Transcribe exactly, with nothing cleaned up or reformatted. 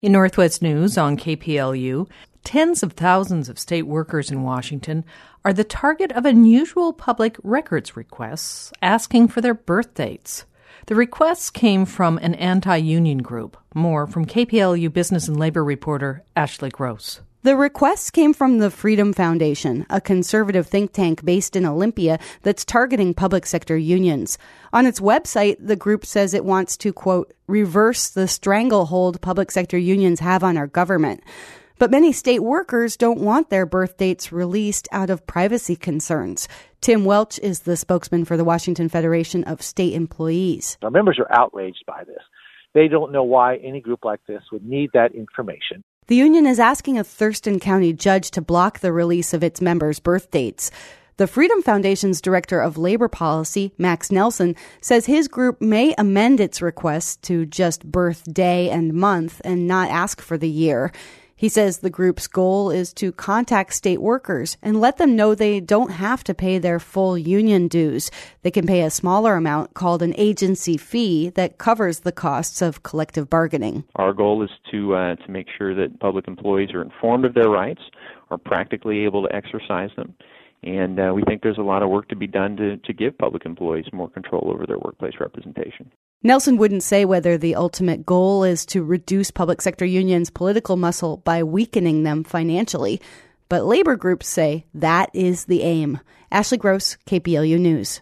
In Northwest News on K P L U, tens of thousands of state workers in Washington are the target of unusual public records requests asking for their birth dates. The requests came from an anti-union group. More from K P L U business and labor reporter Ashley Gross. The requests came from the Freedom Foundation, a conservative think tank based in Olympia that's targeting public sector unions. On its website, the group says it wants to, quote, reverse the stranglehold public sector unions have on our government. But many state workers don't want their birth dates released out of privacy concerns. Tim Welch is the spokesman for the Washington Federation of State Employees. Our members are outraged by this. They don't know why any group like this would need that information. The union is asking a Thurston County judge to block the release of its members' birth dates. The Freedom Foundation's Director of Labor Policy, Max Nelson, says his group may amend its request to just birth day and month and not ask for the year. He says the group's goal is to contact state workers and let them know they don't have to pay their full union dues. They can pay a smaller amount called an agency fee that covers the costs of collective bargaining. Our goal is to uh, to make sure that public employees are informed of their rights, are practically able to exercise them. And uh, we think there's a lot of work to be done to, to give public employees more control over their workplace representation. Nelson wouldn't say whether the ultimate goal is to reduce public sector unions' political muscle by weakening them financially, but labor groups say that is the aim. Ashley Gross, K P L U News.